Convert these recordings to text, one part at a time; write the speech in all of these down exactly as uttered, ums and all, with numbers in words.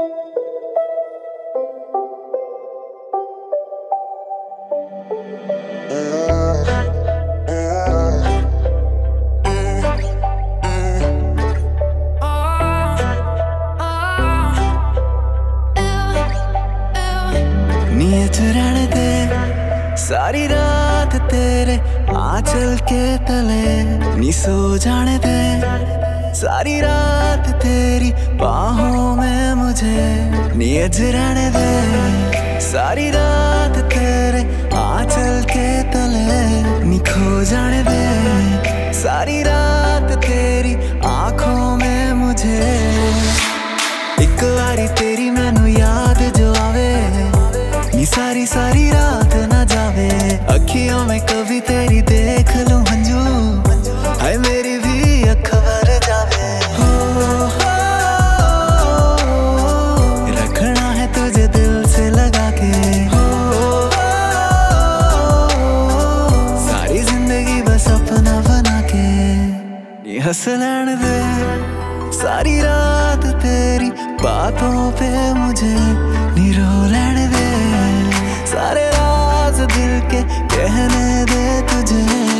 नीयत रहने दे सारी रात तेरे आंचल के तले, नी सो जाने दे सारी रात तेरी बाहों में मुझे। नीयत रहने दे सारी रात तेरे आंचल के तले, नी खो जाने दे सारी रात तेरी आंखों में मुझे। एक बारी तेरी मैनू याद जो आवे, नी सारी सारी रात ना जावे। अखियों में कभी तेरी देख लूं हंजू, हाय मेरी भी अख भर जावे। हो, हो, रखना है तुझे दिल से लगा के। हो, सारी जिंदगी बस अपना बना के। ये हंस लैण दे सारी रात तेरी बातों पे मुझे, नी रो लैण दे सारे राज दिल के कहने दे तुझे।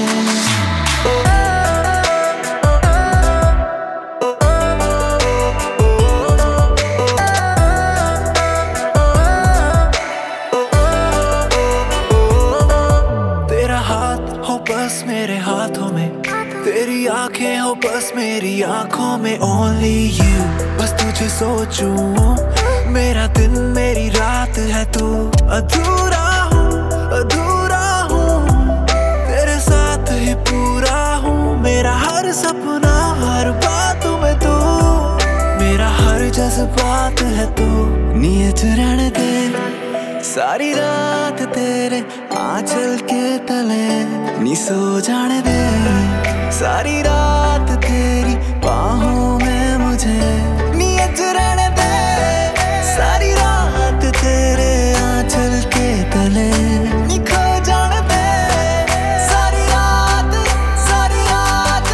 तेरा हाथ हो बस मेरे हाथों में, तेरी आंखें हो बस मेरी आंखों में। Only you, बस तुझे सोचूं, मेरा दिन मेरी रात है तू। अधूरा हूँ अधूरा हूँ तेरे साथ ही पूरा हूँ। मेरा हर सपना हर बात में तू, मेरा हर जज्बात है तू। नीयत रहने दे सारी रात तेरे आंचल के तले, नी सो जाने दे सारी रात तेरी बाहों में मुझे। नीयत रहने दे सारी रात तेरे आंचल के तले, नी खो जाने दे सारी रात सारी रात।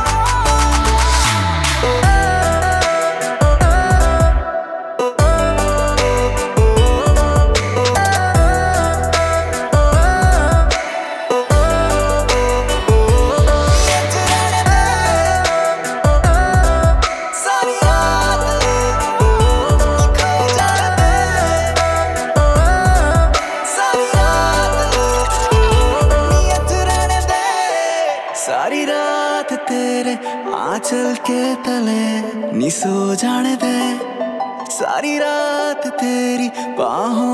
सारी रात तेरे आंचल के तले, नी सो जाने दे सारी रात तेरी बाहों